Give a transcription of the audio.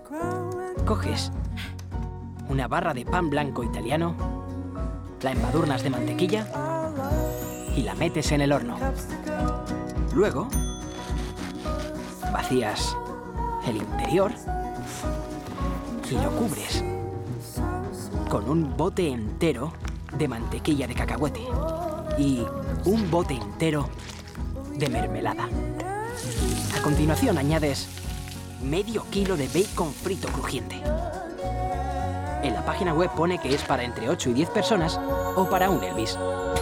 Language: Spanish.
Coges una barra de pan blanco italiano, la embadurnas de mantequilla y la metes en el horno. Luego, vacías el interior y lo cubres con un bote entero de mantequilla de cacahuete y un bote entero de mermelada. A continuación añades medio kilo de bacon frito crujiente. En la página web pone que es para entre 8 y 10 personas o para un Elvis.